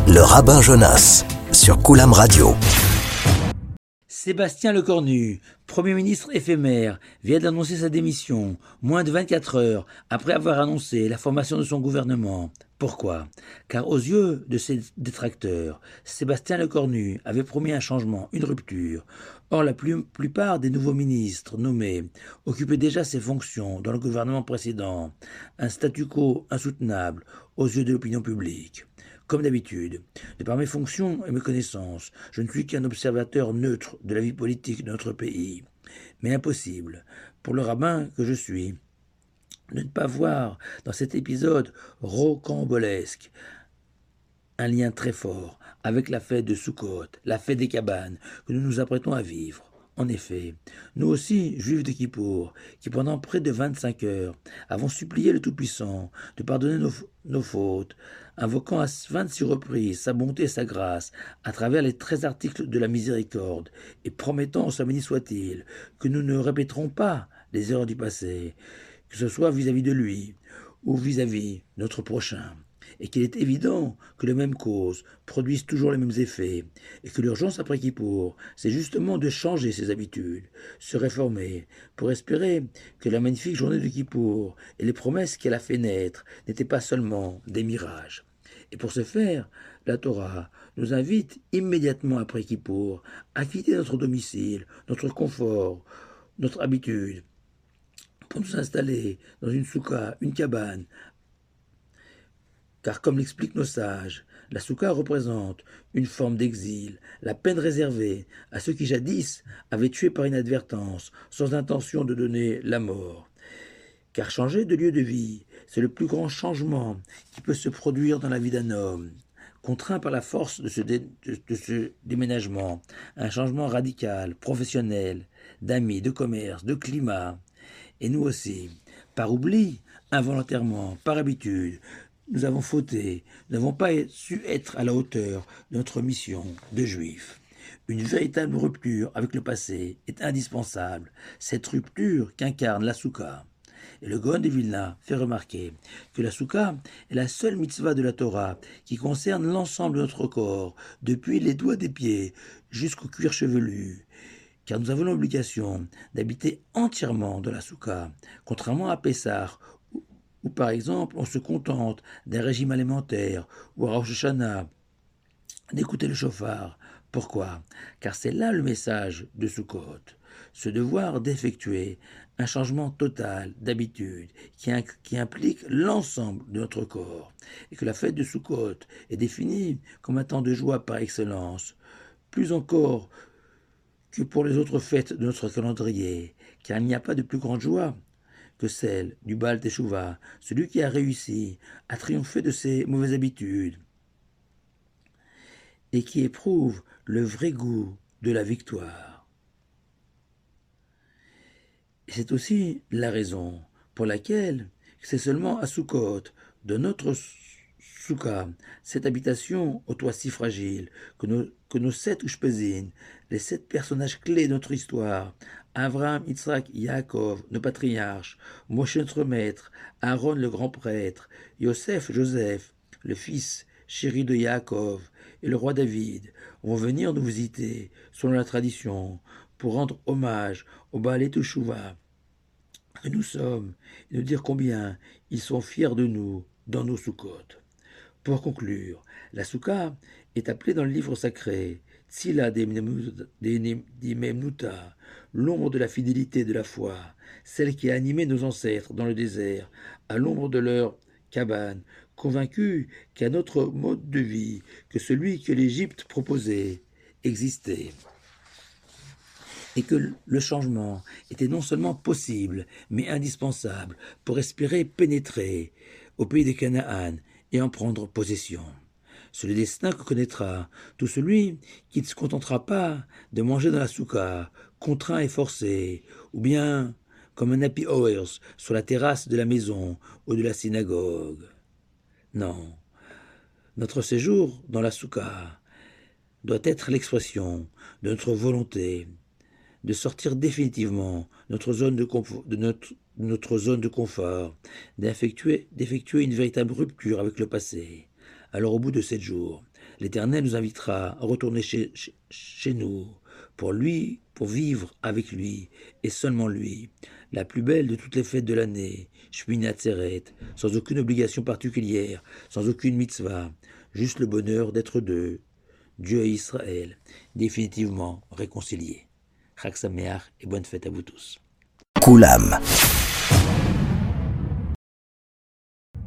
Le rabbin Jonas, sur Koulam Radio. Sébastien Lecornu, Premier ministre éphémère, vient d'annoncer sa démission, moins de 24 heures après avoir annoncé la formation de son gouvernement. Pourquoi ? Car aux yeux de ses détracteurs, Sébastien Lecornu avait promis un changement, une rupture. Or, la plupart des nouveaux ministres nommés occupaient déjà ces fonctions dans le gouvernement précédent, un statu quo insoutenable aux yeux de l'opinion publique. Comme d'habitude, de par mes fonctions et mes connaissances, je ne suis qu'un observateur neutre de la vie politique de notre pays. Mais impossible, pour le rabbin que je suis, de ne pas voir dans cet épisode rocambolesque un lien très fort avec la fête de Soukhot, la fête des cabanes que nous nous apprêtons à vivre. En effet, nous aussi, juifs de Kippour, qui pendant près de 25 heures avons supplié le Tout-Puissant de pardonner nos fautes, invoquant à 26 reprises sa bonté et sa grâce à travers les 13 articles de la miséricorde, et promettant, au béni soit-il, que nous ne répéterons pas les erreurs du passé, que ce soit vis-à-vis de lui ou vis-à-vis notre prochain, et qu'il est évident que les mêmes causes produisent toujours les mêmes effets, et que l'urgence après Kippour, c'est justement de changer ses habitudes, se réformer, pour espérer que la magnifique journée de Kippour et les promesses qu'elle a fait naître n'étaient pas seulement des mirages. Et pour ce faire, la Torah nous invite immédiatement après Kippour à quitter notre domicile, notre confort, notre habitude, pour nous installer dans une soukha, une cabane. Car comme l'expliquent nos sages, la soukha représente une forme d'exil, la peine réservée à ceux qui jadis avaient tué par inadvertance, sans intention de donner la mort. Car changer de lieu de vie, c'est le plus grand changement qui peut se produire dans la vie d'un homme. Contraint par la force de ce déménagement, un changement radical, professionnel, d'amis, de commerce, de climat. Et nous aussi, par oubli, involontairement, par habitude, nous avons fauté, nous n'avons pas su être à la hauteur de notre mission de juifs. Une véritable rupture avec le passé est indispensable, cette rupture qu'incarne la soukha. Et le Gaon de Vilna fait remarquer que la soukha est la seule mitzvah de la Torah qui concerne l'ensemble de notre corps, depuis les doigts des pieds jusqu'au cuir chevelu. Car nous avons l'obligation d'habiter entièrement dans la soukha, contrairement à Pessah, où par exemple on se contente d'un régime alimentaire, ou à Rosh Hashanah, d'écouter le chauffard. Pourquoi ? Car c'est là le message de Soukhot, ce devoir d'effectuer un changement total d'habitude qui implique l'ensemble de notre corps, et que la fête de Soukhot est définie comme un temps de joie par excellence, plus encore que pour les autres fêtes de notre calendrier, car il n'y a pas de plus grande joie que celle du Baal Teshuvah, celui qui a réussi à triompher de ses mauvaises habitudes et qui éprouve le vrai goût de la victoire. Et c'est aussi la raison pour laquelle c'est seulement à Soukhot, de notre soukha, cette habitation au toit si fragile, que nos 7 Ushpezin, les 7 personnages clés de notre histoire, Abraham, Yitzhak, Yaakov, nos patriarches, Moshe notre maître, Aaron le grand prêtre, Yosef, Joseph, le fils chéri de Yaakov, et le roi David vont venir nous visiter, selon la tradition, pour rendre hommage au Baal Teshuvah que nous sommes, et nous dire combien ils sont fiers de nous dans nos Soukhot. Pour conclure, la soukha est appelée dans le livre sacré Tzila Dimemnuta, l'ombre de la fidélité de la foi, celle qui a animé nos ancêtres dans le désert, à l'ombre de leur cabane, convaincus qu'un autre mode de vie que celui que l'Égypte proposait existait, et que le changement était non seulement possible, mais indispensable pour espérer pénétrer au pays de Canaan et en prendre possession. C'est le destin que connaîtra tout celui qui ne se contentera pas de manger dans la soukha, contraint et forcé, ou bien comme un happy hours sur la terrasse de la maison ou de la synagogue. Non, notre séjour dans la soukha doit être l'expression de notre volonté de sortir définitivement de notre zone de confort, d'effectuer une véritable rupture avec le passé. Alors au bout de 7 jours, L'Éternel nous invitera à retourner chez nous, pour lui, pour vivre avec lui, et seulement lui. La plus belle de toutes les fêtes de l'année, Shmini Atzeret, sans aucune obligation particulière, sans aucune mitzvah, juste le bonheur d'être deux, Dieu et Israël, définitivement réconciliés. Chag Sameach et bonne fête à vous tous. Koulam.